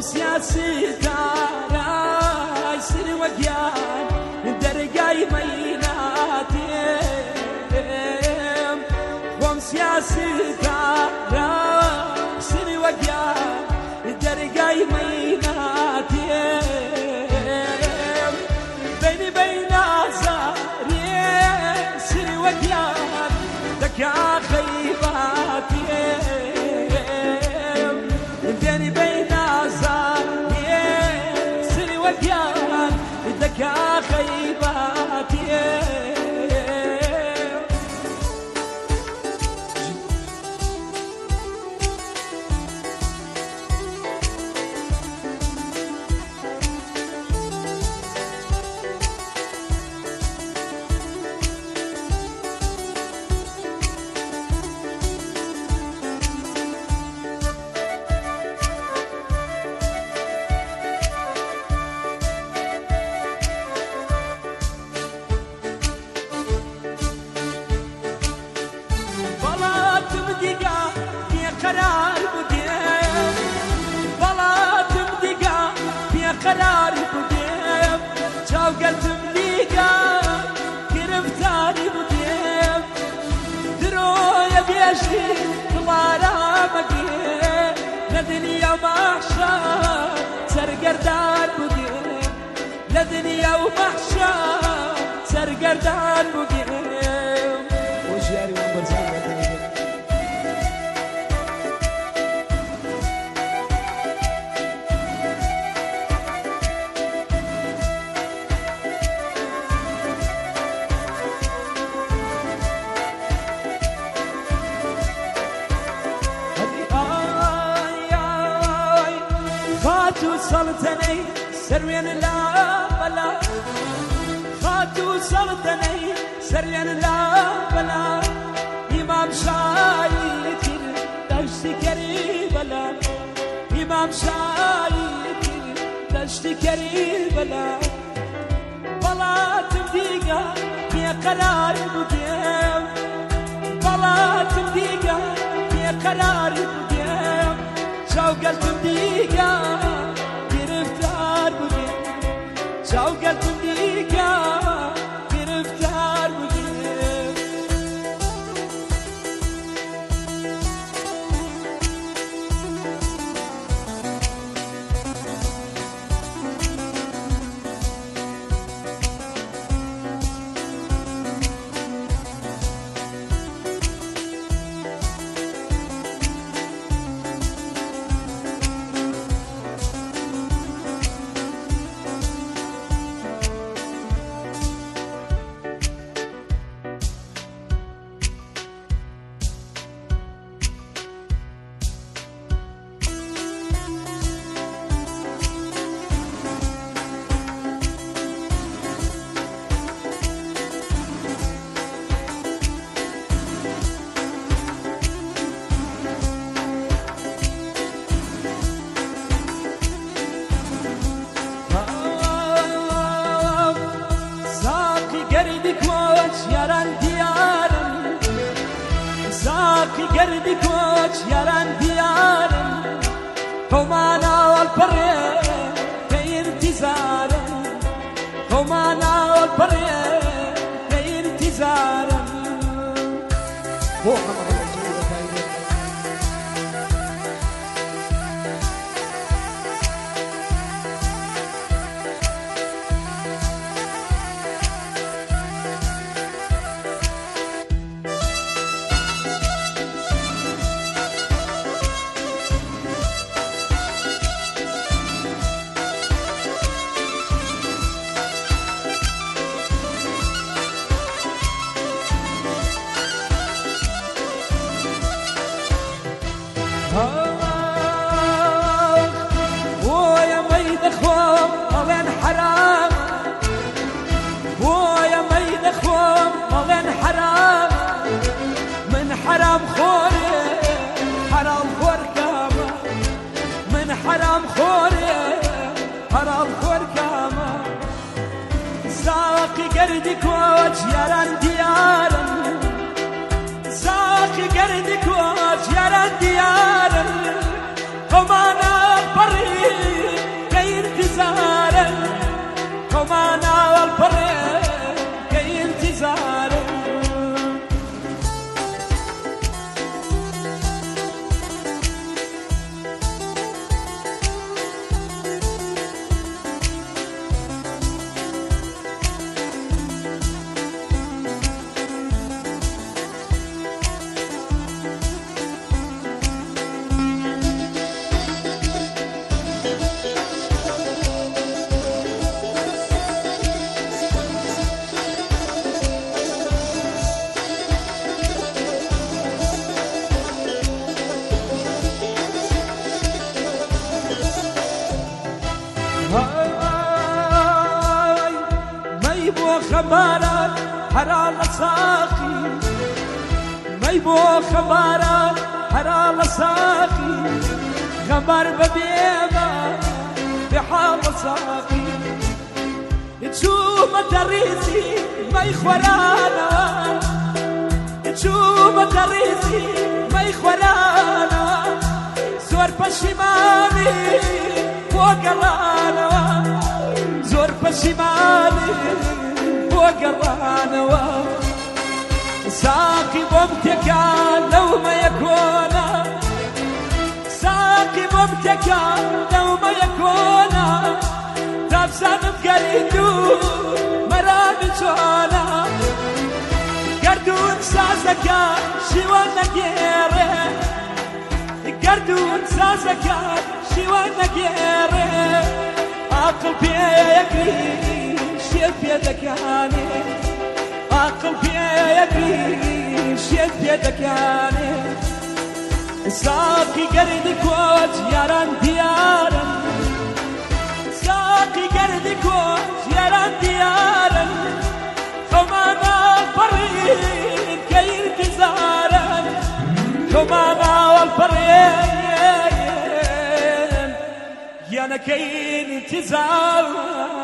سياسي داراي سري وقيان درقاي ميناتيم قوم سياسي داراي سري وقيان درقاي ميناتيم بيني بين زاري سري وقيان دكا خيباتيم بيني بين زاري سري وقيان دكا خيباتيم قرار بديم بلاتم دقا في قرار بديم جاو قلتم دقا كرفتاري بديم درويا بيشي كبارا مقيم لدنيا ومحشر سرقردان بديم لدنيا ومحشر سرقردان بديم وشياري ومبرزان خاتو سلطني سروين لا بلا خاتو سلطني سروين لا بلا إمام شايكر تشتكري بلا إمام شايكر تشتكري بلا بلا تبديقا في قرار بديم بلا تبديقا في قرار بديم شوقت بديقا كرفتار بديم شوقت بديقا كرفتار بديم قردي كوش يران ديارن قومانا والبرية في انتظارن قومانا والبرية في انتظارن ويا ميد اخوام وين حرام ويا ميد اخوام وين حرام من حرام خوري حرام خور كاما من حرام خوري حرام خور كاما ساقي قردك وجيران ديارا ساقي قردك وجيران ديارا قمانا بري خبرك حرام ساقي ما يبو خبرك حرام ساقي خبر ببيبه بحال ساقي تشوف تريسي ما يخورانا تشوف تريسي ما يخورانا زور بشمالي وقرانا زور بشمالي وقرانا ساقي مبتكى لو ما يكون ساقي مبتكى لو ما يكون تابسان بقريدو مرامي جوانا قردون سازكا شوانا جيري قردون سازكا شوانا جيري عقل بيكري شيف يدكاني عقل بيكري شيف يدكاني ساقي قردك وجياران ديارا ساقي قردك وجياران ديارا خمانا الفريق كير تزارا خمانا والفريق يانا كير تزارا